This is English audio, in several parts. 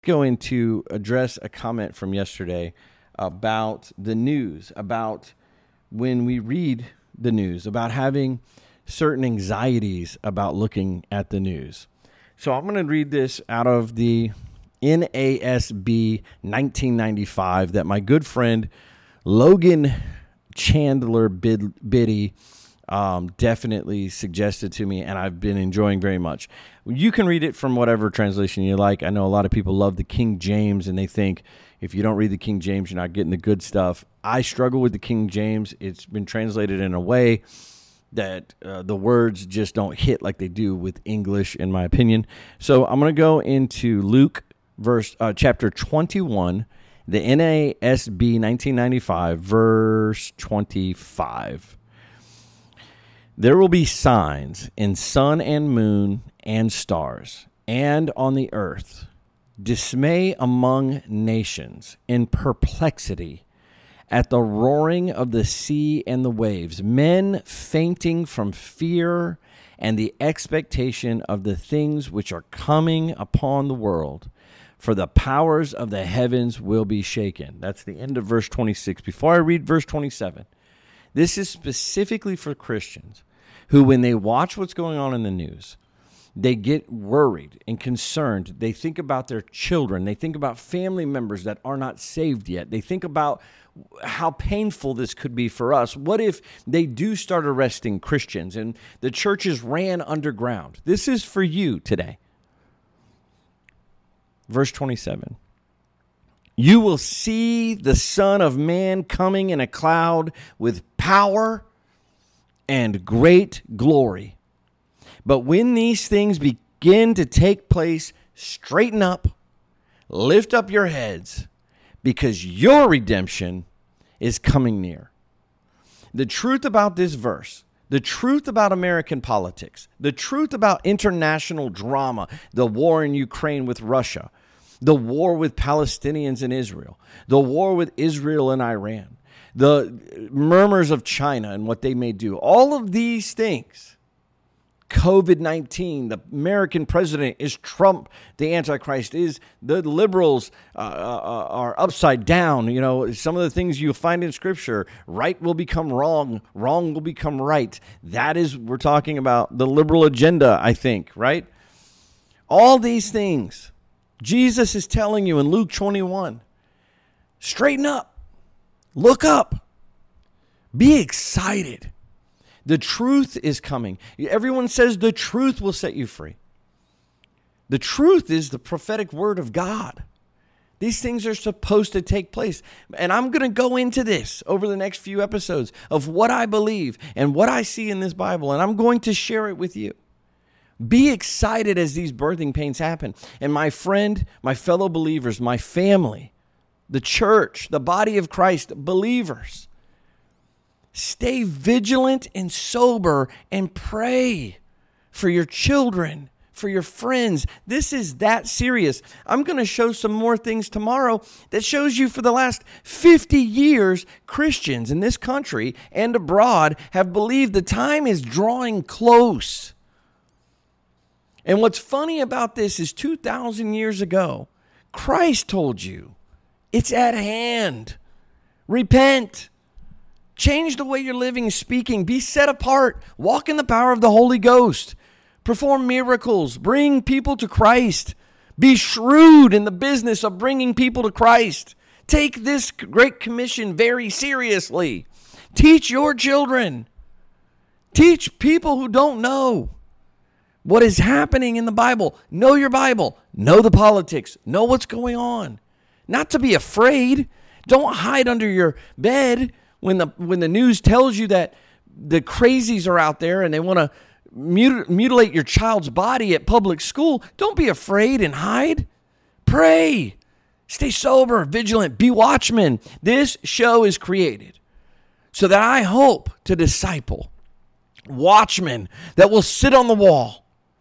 going to address a comment from yesterday about the news, about when we read the news, about having certain anxieties about looking at the news. So I'm going to read this out of the NASB 1995 that my good friend Logan Chandler Biddy definitely suggested to me, and I've been enjoying very much. You can read it from whatever translation you like. I know a lot of people love the King James, and they think if you don't read the King James, you're not getting the good stuff. I struggle with the King James. It's been translated in a way that the words just don't hit like they do with English, in my opinion. So I'm going to go into Luke chapter 21, the NASB 1995, verse 25. There will be signs in sun and moon and stars, and on the earth, dismay among nations, in perplexity at the roaring of the sea and the waves, men fainting from fear and the expectation of the things which are coming upon the world. For the powers of the heavens will be shaken. That's the end of verse 26. Before I read verse 27, this is specifically for Christians who, when they watch what's going on in the news, they get worried and concerned. They think about their children. They think about family members that are not saved yet. They think about how painful this could be for us. What if they do start arresting Christians and the churches ran underground? This is for you today. Verse 27. You will see the Son of Man coming in a cloud with power and great glory. But when these things begin to take place, straighten up, lift up your heads, because your redemption is coming near. The truth about this verse, the truth about American politics, the truth about international drama, the war in Ukraine with Russia, the war with Palestinians and Israel, the war with Israel and Iran, the murmurs of China and what they may do, all of these things, COVID-19, the American president, is Trump the Antichrist, is the liberals are upside down. You know, some of the things you'll find in Scripture, right will become wrong, wrong will become right. That is, we're talking about the liberal agenda, I think, right? All these things, Jesus is telling you in Luke 21, straighten up, look up, be excited. The truth is coming. Everyone says the truth will set you free. The truth is the prophetic word of God. These things are supposed to take place. And I'm going to go into this over the next few episodes of what I believe and what I see in this Bible. And I'm going to share it with you. Be excited as these birthing pains happen. And my friend, my fellow believers, my family, the church, the body of Christ, believers, stay vigilant and sober and pray for your children, for your friends. This is that serious. I'm going to show some more things tomorrow that shows you for the last 50 years, Christians in this country and abroad have believed the time is drawing close. And what's funny about this is 2,000 years ago, Christ told you, it's at hand. Repent. Change the way you're living, speaking. Be set apart. Walk in the power of the Holy Ghost. Perform miracles. Bring people to Christ. Be shrewd in the business of bringing people to Christ. Take this great commission very seriously. Teach your children. Teach people who don't know what is happening in the Bible. Know your Bible. Know the politics. Know what's going on. Not to be afraid. Don't hide under your bed when the news tells you that the crazies are out there and they want to mutilate your child's body at public school. Don't be afraid and hide. Pray. Stay sober, vigilant, be watchmen. This show is created so that I hope to disciple watchmen that will sit on the wall.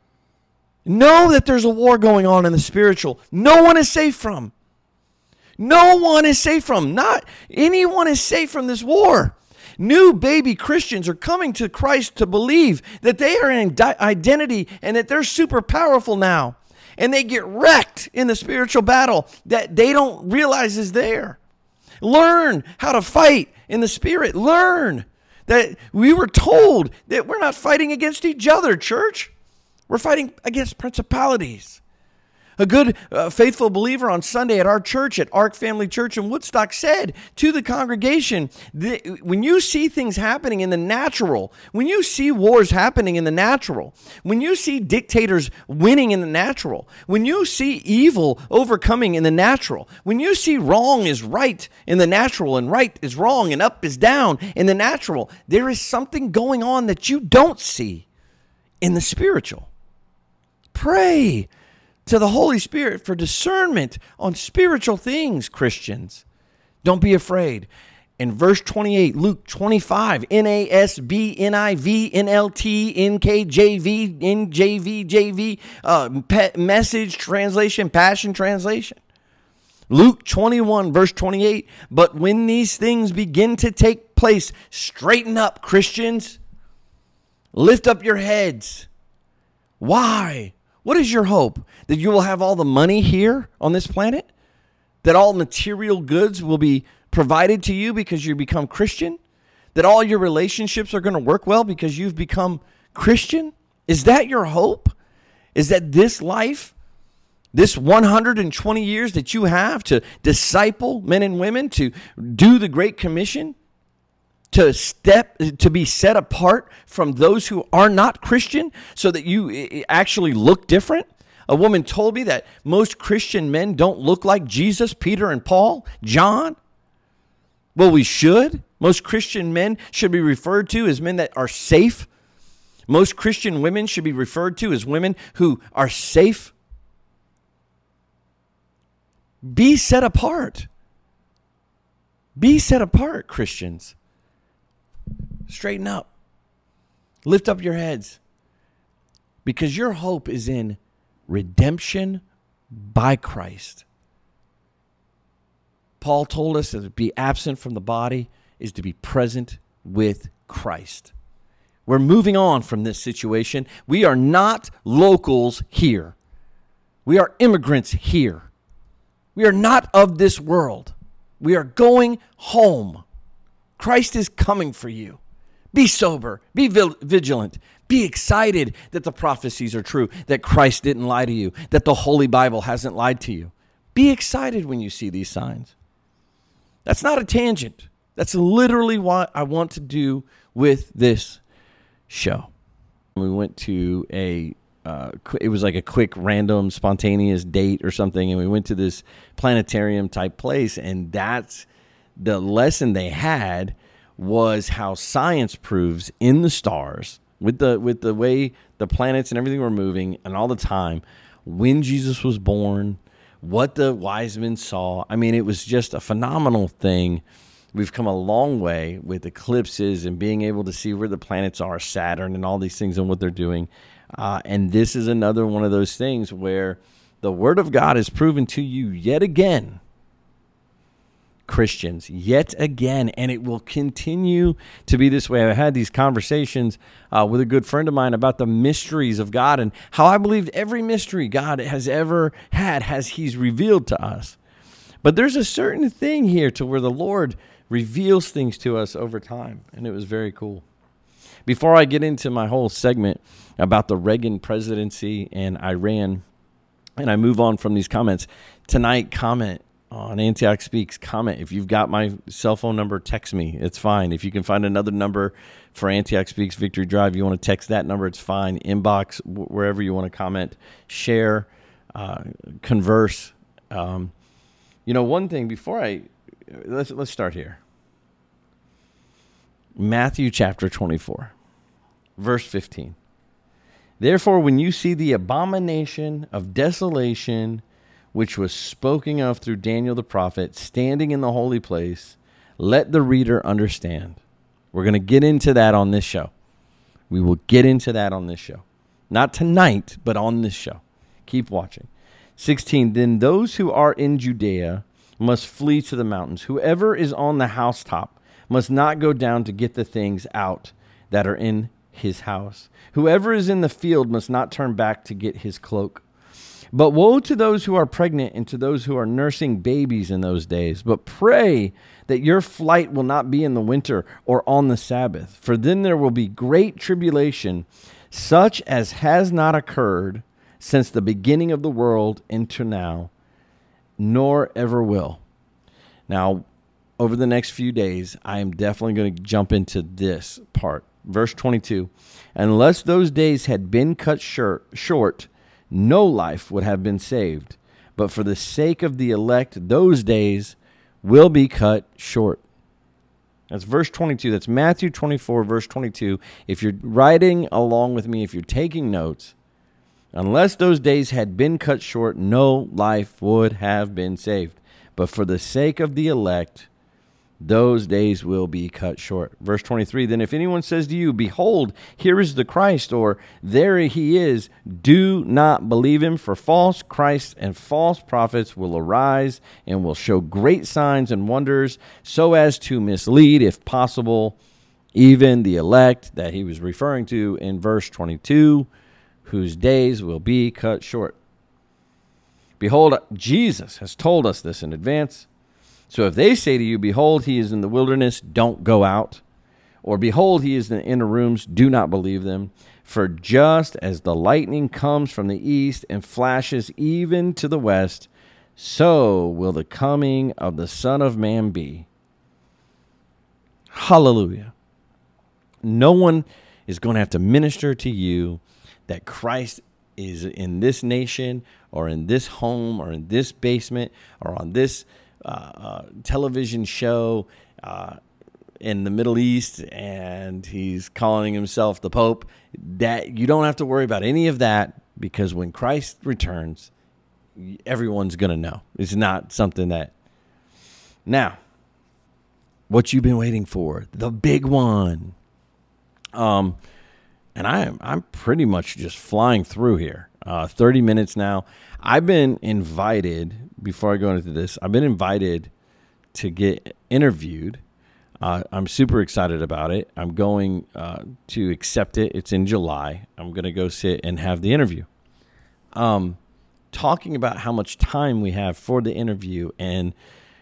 Know that there's a war going on in the spiritual. No one is safe from. No one is safe from. Not anyone is safe from this war. New baby Christians are coming to Christ to believe that they are in identity and that they're super powerful now. and they get wrecked in the spiritual battle that they don't realize is there. Learn how to fight in the spirit. Learn that we were told that we're not fighting against each other, church. We're fighting against principalities. A good, faithful believer on Sunday at our church, at Ark Family Church in Woodstock, said to the congregation, when you see things happening in the natural, when you see wars happening in the natural, when you see dictators winning in the natural, when you see evil overcoming in the natural, when you see wrong is right in the natural and right is wrong and up is down in the natural, there is something going on that you don't see in the spiritual. Pray to the Holy Spirit for discernment on spiritual things, Christians. Don't be afraid. In verse 28, Luke 25, NASB, NIV, NLT, NKJV, NJV, Message Translation, Passion Translation. Luke 21, verse 28, but when these things begin to take place, straighten up, Christians. Lift up your heads. Why? What is your hope? That you will have all the money here on this planet? That all material goods will be provided to you because you become Christian? That all your relationships are going to work well because you've become Christian? Is that your hope? Is that this life, this 120 years that you have to disciple men and women, to do the Great Commission, to be set apart from those who are not Christian so that you actually look different? A woman told me that most Christian men don't look like Jesus, Peter and Paul, John. Well, we should. Most Christian men should be referred to as men that are safe. Most Christian women should be referred to as women who are safe. Be set apart. Be set apart, Christians. Straighten up. Lift up your heads. Because your hope is in redemption by Christ. Paul told us that to be absent from the body is to be present with Christ. We're moving on from this situation. We are not locals here. We are immigrants here. We are not of this world. We are going home. Christ is coming for you. Be sober. Be vigilant. Be excited that the prophecies are true, that Christ didn't lie to you, that the Holy Bible hasn't lied to you. Be excited when you see these signs. That's not a tangent. That's literally what I want to do with this show. We went to it was like a quick, random, spontaneous date or something, and we went to this planetarium type place, and that's the lesson they had was how science proves in the stars with the way the planets and everything were moving and all the time when Jesus was born, what the wise men saw. I mean, it was just a phenomenal thing. We've come a long way with eclipses and being able to see where the planets are, Saturn and all these things and what they're doing. And this is another one of those things where the Word of God is proven to you yet again, Christians, yet again, and it will continue to be this way. I had these conversations with a good friend of mine about the mysteries of God and how I believed every mystery God has ever had He's revealed to us. But there's a certain thing here to where the Lord reveals things to us over time, and it was very cool. Before I get into my whole segment about the Reagan presidency and Iran, and I move on from these comments, tonight comment on Antioch Speaks, comment. If you've got my cell phone number, text me. It's fine. If you can find another number for Antioch Speaks Victory Drive, you want to text that number, it's fine. Inbox, wherever you want to comment, share, converse. One thing before let's start here. Matthew chapter 24, verse 15. Therefore, when you see the abomination of desolation, which was spoken of through Daniel the prophet, standing in the holy place, let the reader understand. We're going to get into that on this show. We will get into that on this show. Not tonight, but on this show. Keep watching. 16, then those who are in Judea must flee to the mountains. Whoever is on the housetop must not go down to get the things out that are in his house. Whoever is in the field must not turn back to get his cloak. But woe to those who are pregnant and to those who are nursing babies in those days. But pray that your flight will not be in the winter or on the Sabbath, for then there will be great tribulation, such as has not occurred since the beginning of the world until now, nor ever will. Now, over the next few days, I am definitely going to jump into this part. Verse 22, unless those days had been cut short, no life would have been saved. But for the sake of the elect, those days will be cut short. That's verse 22. That's Matthew 24, verse 22. If you're writing along with me, if you're taking notes, unless those days had been cut short, no life would have been saved. But for the sake of the elect, those days will be cut short. Verse 23, then if anyone says to you, behold, here is the Christ, or there he is, do not believe him, for false Christs and false prophets will arise and will show great signs and wonders, so as to mislead, if possible, even the elect that he was referring to in verse 22, whose days will be cut short. Behold, Jesus has told us this in advance. So if they say to you, behold, he is in the wilderness, don't go out. Or behold, he is in the inner rooms, do not believe them. For just as the lightning comes from the east and flashes even to the west, so will the coming of the Son of Man be. Hallelujah. No one is going to have to minister to you that Christ is in this nation or in this home or in this basement or on this television show in the Middle East, and he's calling himself the Pope. That you don't have to worry about any of that, because when Christ returns, everyone's going to know. It's not something that... Now, what you've been waiting for, the big one. And I'm pretty much just flying through here. 30 minutes now. I've been invited, before I go into this, I've been invited to get interviewed. I'm super excited about it. I'm going to accept it. It's in July. I'm going to go sit and have the interview. Talking about how much time we have for the interview and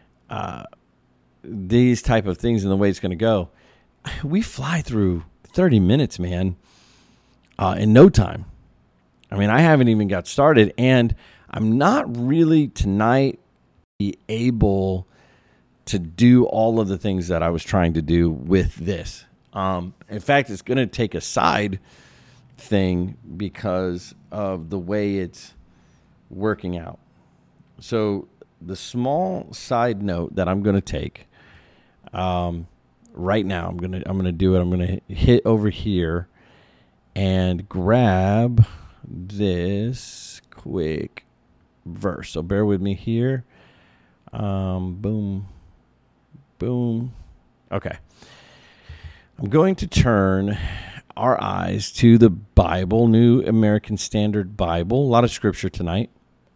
these type of things and the way it's going to go. We fly through 30 minutes, man, in no time. I mean, I haven't even got started, and I'm not really tonight be able to do all of the things that I was trying to do with this. In fact, it's going to take a side thing because of the way it's working out. So the small side note that I'm going to take right now, I'm going to do it. I'm going to hit over here and grab this quick verse. So bear with me here. Boom. Okay. I'm going to turn our eyes to the Bible, New American Standard Bible. A lot of scripture tonight.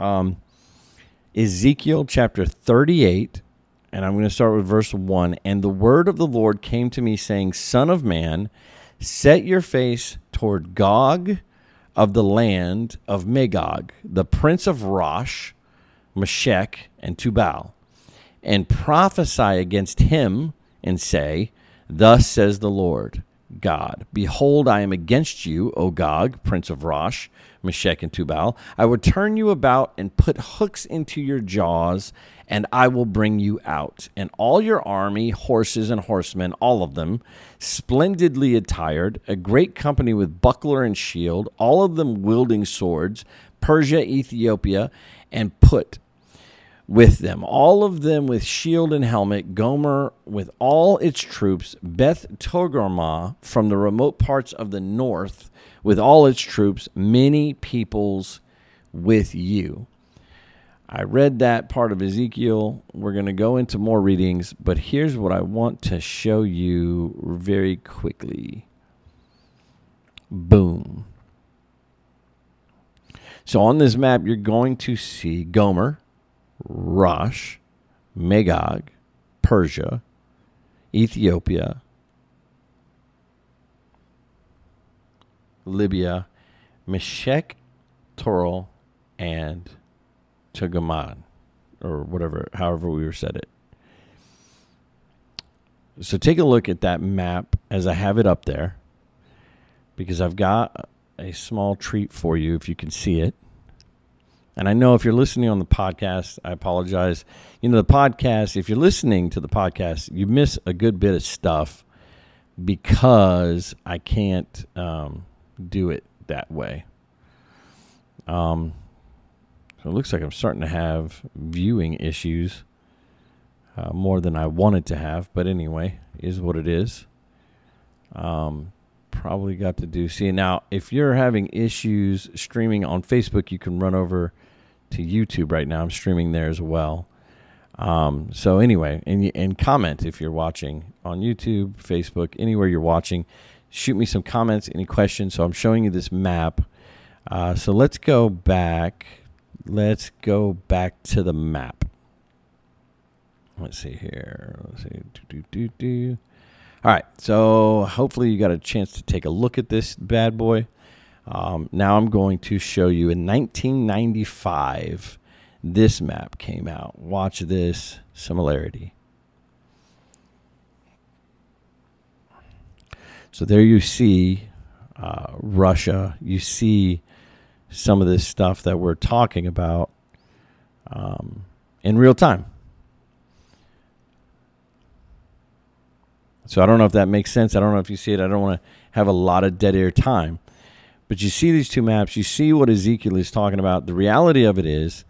Ezekiel chapter 38, and I'm going to start with verse 1. And the word of the Lord came to me, saying, Son of man, set your face toward Gog of the land of Magog, the prince of Rosh, Meshech, and Tubal, and prophesy against him, and say, Thus says the Lord God, behold, I am against you, O Gog, prince of Rosh, Meshech, and Tubal. I will turn you about and put hooks into your jaws, and I will bring you out. And all your army, horses and horsemen, all of them, splendidly attired, a great company with buckler and shield, all of them wielding swords, Persia, Ethiopia, and Put with them, all of them with shield and helmet, Gomer with all its troops, Beth Togarmah from the remote parts of the north with all its troops, many peoples with you. I read that part of Ezekiel. We're going to go into more readings, but here's what I want to show you very quickly. Boom. So on this map, you're going to see Gomer, Rosh, Magog, Persia, Ethiopia, Libya, Meshech, Toral, and Chagaman, or whatever, however we said it. So take a look at that map as I have it up there, because I've got a small treat for you if you can see it. And I know if you're listening on the podcast, I apologize. You know, the podcast, if you're listening to the podcast, you miss a good bit of stuff because I can't do it that way. So it looks like I'm starting to have viewing issues more than I wanted to have. But anyway, is what it is. Probably got to do. See, now, if you're having issues streaming on Facebook, you can run over to YouTube right now. I'm streaming there as well. So anyway, and comment if you're watching on YouTube, Facebook, anywhere you're watching. Shoot me some comments, any questions. So I'm showing you this map. So let's go back. Let's go back to the map. Let's see here. Let's see. All right, so hopefully you got a chance to take a look at this bad boy. Now I'm going to show you in 1995, this map came out. Watch this similarity. So there you see Russia. You see some of this stuff that we're talking about in real time. So I don't know if that makes sense. I don't know if you see it. I don't want to have a lot of dead air time. But you see these two maps. You see what Ezekiel is talking about. The reality of it is,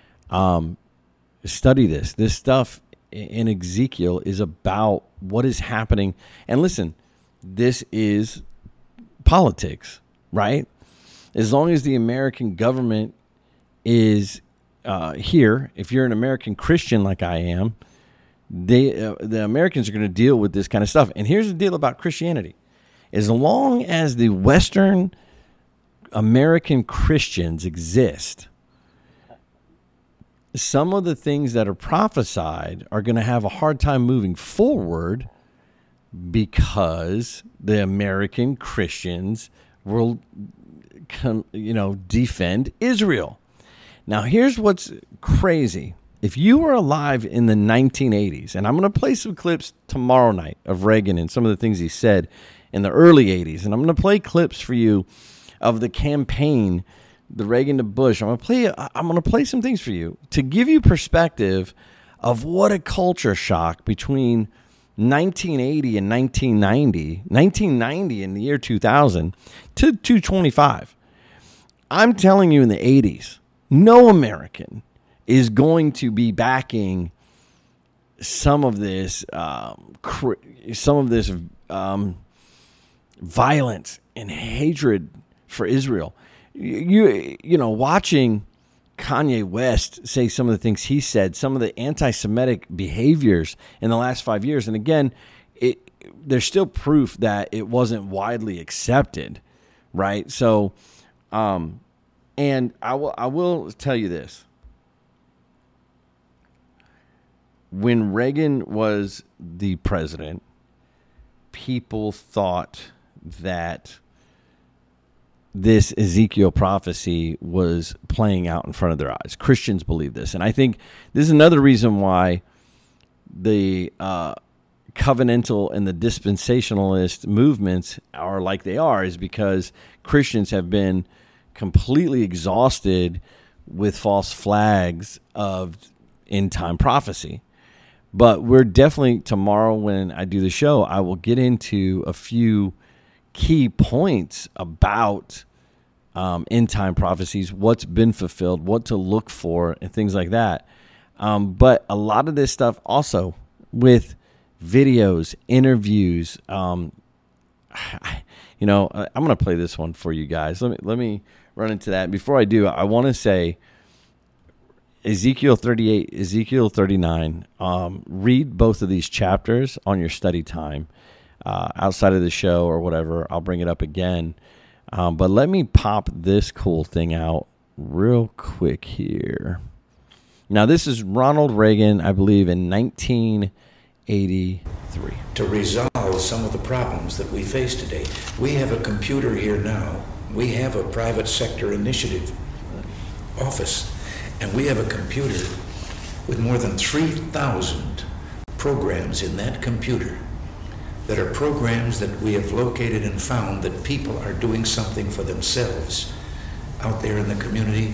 study this. This stuff in Ezekiel is about what is happening. And listen, this is politics, right? As long as the American government is here, if you're an American Christian like I am, the Americans are going to deal with this kind of stuff. And here's the deal about Christianity. As long as the Western American Christians exist, some of the things that are prophesied are going to have a hard time moving forward because the American Christians will defend Israel. Now, here's what's crazy. If you were alive in the 1980s, and I'm going to play some clips tomorrow night of Reagan and some of the things he said in the early 80s, and I'm going to play clips for you of the campaign, the Reagan to Bush. I'm going to play some things for you to give you perspective of what a culture shock between 1980 and 1990 in the year 2000 to 225. I'm telling you, in the 80s, no American is going to be backing some of this violence and hatred for Israel. You know, watching Kanye West say some of the things he said, some of the anti-Semitic behaviors in the last 5 years, and again, there's still proof that it wasn't widely accepted, right? So, and I will tell you this. When Reagan was the president, people thought that this Ezekiel prophecy was playing out in front of their eyes. Christians believe this. And I think this is another reason why the covenantal and the dispensationalist movements are like they are, is because Christians have been completely exhausted with false flags of end-time prophecy. But we're definitely, tomorrow when I do the show, I will get into a few key points about end-time prophecies, what's been fulfilled, what to look for, and things like that. But a lot of this stuff also with videos, interviews. I'm going to play this one for you guys. Let me run into that. Before I do, I want to say Ezekiel 38, Ezekiel 39. Read both of these chapters on your study time outside of the show or whatever. I'll bring it up again. But let me pop this cool thing out real quick here. Now, this is Ronald Reagan, I believe, in 1983. To resolve some of the problems that we face today. We have a computer here now. We have a private sector initiative. office, and we have a computer with more than 3,000 programs in that computer that are programs that we have located and found that people are doing something for themselves out there in the community,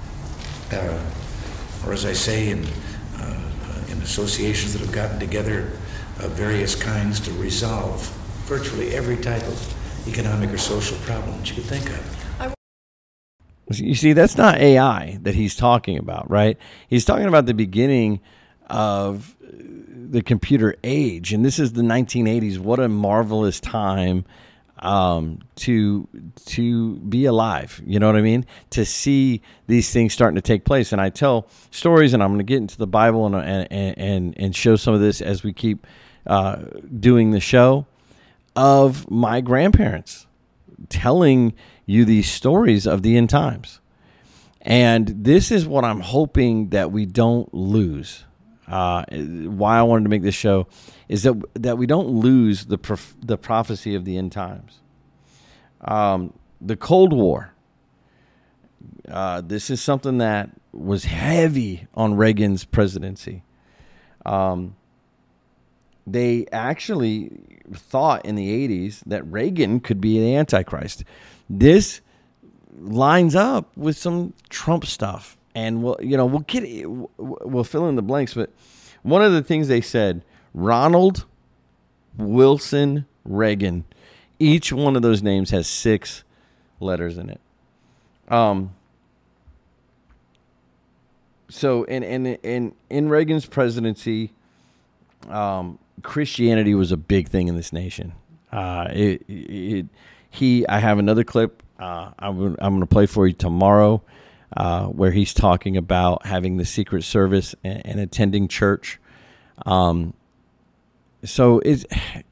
or as I say, in associations that have gotten together of various kinds to resolve virtually every type of economic or social problem that you could think of. You see, that's not AI that he's talking about, right? He's talking about the beginning of the computer age, and this is the 1980s. What a marvelous time to be alive. You know what I mean? To see these things starting to take place. And I tell stories, and I'm going to get into the Bible and show some of this as we keep doing the show, of my grandparents telling you these stories of the end times. And this is what I'm hoping that we don't lose. Why I wanted to make this show is that we don't lose the prophecy of the end times. The Cold War. This is something that was heavy on Reagan's presidency. They actually thought in the 80s that Reagan could be the Antichrist. This lines up with some Trump stuff, and we'll fill in the blanks. But one of the things they said, Ronald Wilson Reagan, each one of those names has 6 letters in it. So in Reagan's presidency, Christianity was a big thing in this nation. I have another clip I'm going to play for you tomorrow, where he's talking about having the Secret Service and attending church. So it's,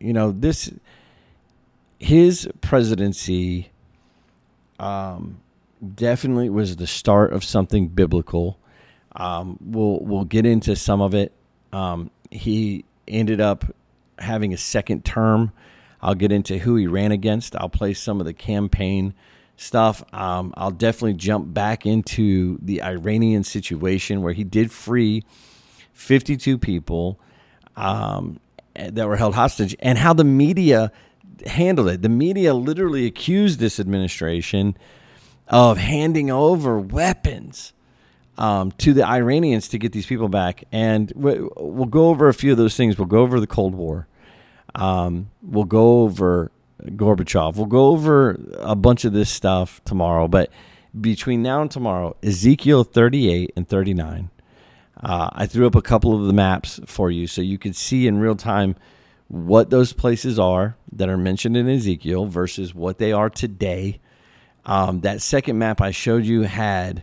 his presidency definitely was the start of something biblical. We'll get into some of it. He ended up having a second term. I'll get into who he ran against. I'll play some of the campaign stuff. I'll definitely jump back into the Iranian situation where he did free 52 people that were held hostage, and how the media handled it. The media literally accused this administration of handing over weapons to the Iranians to get these people back. And we'll go over a few of those things. We'll go over the Cold War. We'll go over Gorbachev. We'll go over a bunch of this stuff tomorrow. But between now and tomorrow, Ezekiel 38 and 39. I threw up a couple of the maps for you so you could see in real time what those places are that are mentioned in Ezekiel versus what they are today. That second map I showed you had,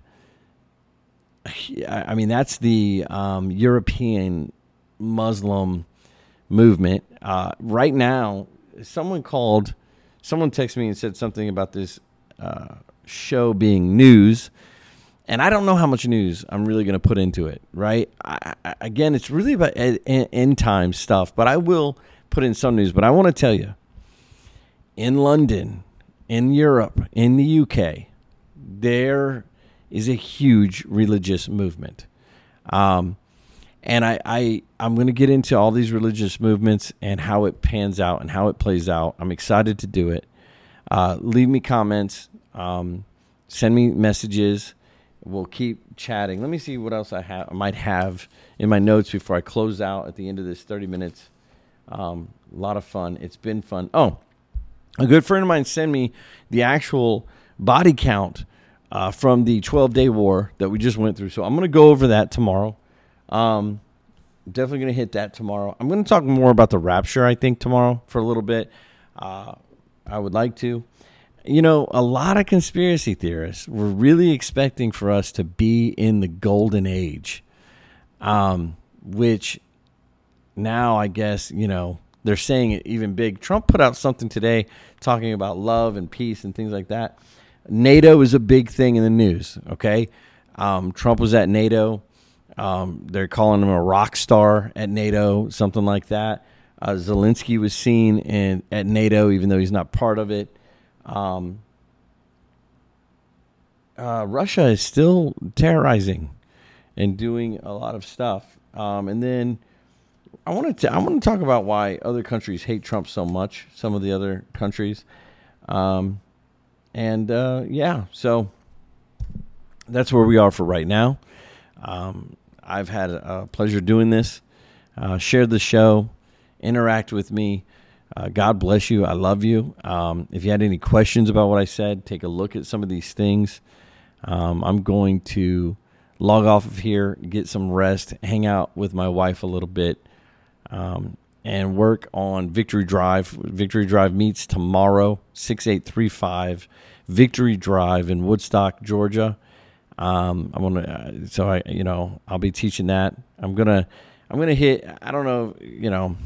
that's the European Muslim movement. Right now, someone texted me and said something about this show being news. And I don't know how much news I'm really going to put into it, right? Again, it's really about end time stuff, but I will put in some news. But I want to tell you, in London, in Europe, in the UK, there is a huge religious movement. And I'm going to get into all these religious movements and how it pans out and how it plays out. I'm excited to do it. Leave me comments. Send me messages. We'll keep chatting. Let me see what else I might have in my notes before I close out at the end of this 30 minutes. A lot of fun. It's been fun. Oh, a good friend of mine sent me the actual body count from the 12-day war that we just went through. So I'm going to go over that tomorrow. Definitely going to hit that tomorrow. I'm going to talk more about the rapture, I think, tomorrow for a little bit. I would like to. A lot of conspiracy theorists were really expecting for us to be in the golden age, which now I guess, they're saying it even big. Trump put out something today talking about love and peace and things like that. NATO is a big thing in the news, okay? Trump was at NATO. They're calling him a rock star at NATO, something like that. Zelensky was seen at NATO, even though he's not part of it. Russia is still terrorizing and doing a lot of stuff. And then I want to talk about why other countries hate Trump so much. Some of the other countries, so that's where we are for right now. I've had a pleasure doing this. Share the show, interact with me. God bless you. I love you. If you had any questions about what I said, take a look at some of these things. I'm going to log off of here, get some rest, hang out with my wife a little bit, and work on Victory Drive. Victory Drive meets tomorrow, 6835 Victory Drive in Woodstock, Georgia. I'll be teaching that. I'm gonna hit. I don't know.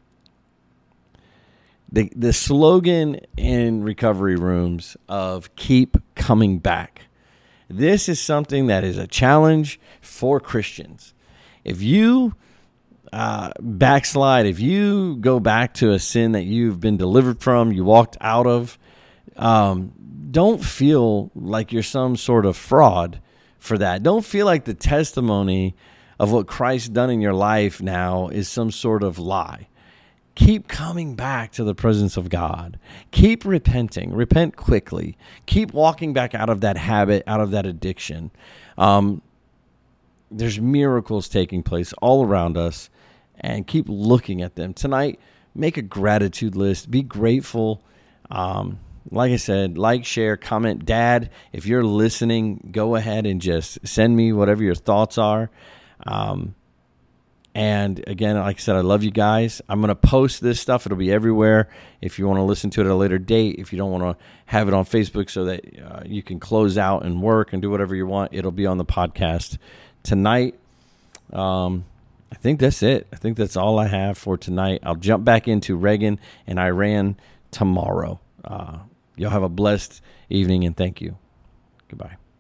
The slogan in recovery rooms of keep coming back. This is something that is a challenge for Christians. If you backslide, if you go back to a sin that you've been delivered from, you walked out of, don't feel like you're some sort of fraud for that. Don't feel like the testimony of what Christ's done in your life now is some sort of lie. Keep coming back to the presence of God. Keep repenting. Repent quickly. Keep walking back out of that habit, out of that addiction. There's miracles taking place all around us, and keep looking at them. Tonight, make a gratitude list. Be grateful. Like I said, like, share, comment. Dad, if you're listening, go ahead and just send me whatever your thoughts are. And again, like I said, I love you guys. I'm going to post this stuff. It'll be everywhere. If you want to listen to it at a later date, if you don't want to have it on Facebook so that you can close out and work and do whatever you want, it'll be on the podcast tonight. I think that's it. I think that's all I have for tonight. I'll jump back into Reagan and Iran tomorrow. Y'all have a blessed evening, and thank you. Goodbye.